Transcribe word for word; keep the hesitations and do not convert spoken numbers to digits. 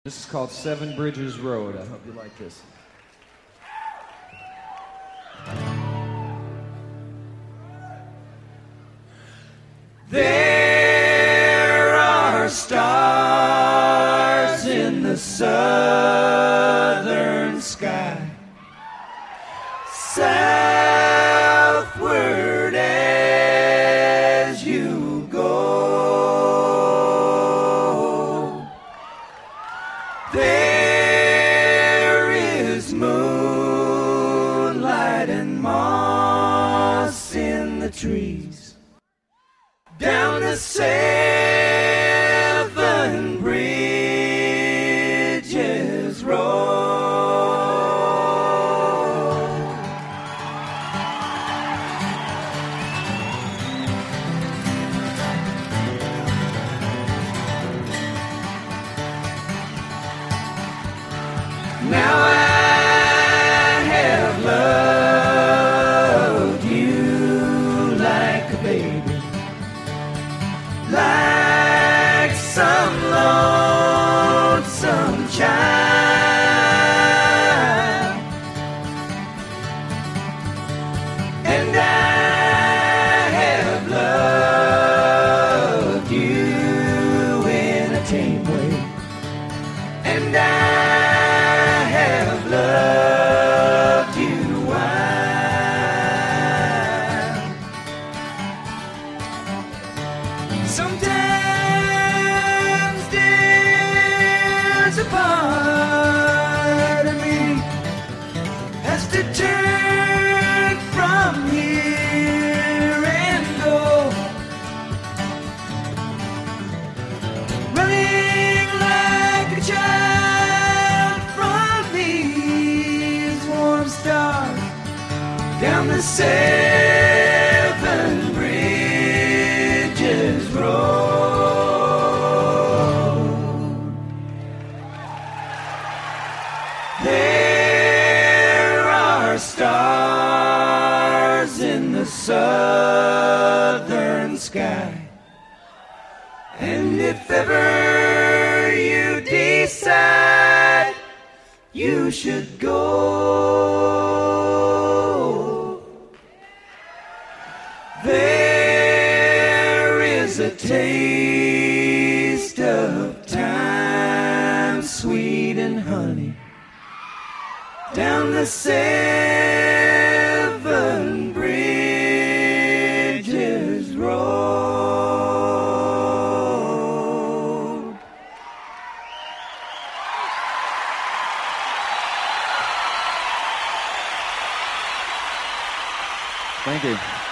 This is called Seven Bridges Road. I hope you like this. There are stars in the southern sky, southward as you go. There is moonlight and moss in the trees. Down the seven bridges road. Now I have loved you like a baby, like some lonesome child, and I have loved you in a tame way, and I have loved you wild. Sometimes there's a part of me has to turn from here and go, running like a child from these warm stars down the seven bridges road. There are stars in the southern sky, and if ever you decide you should go, there is a taste of time, sweet and honey, down the seven bridges road. Thank you.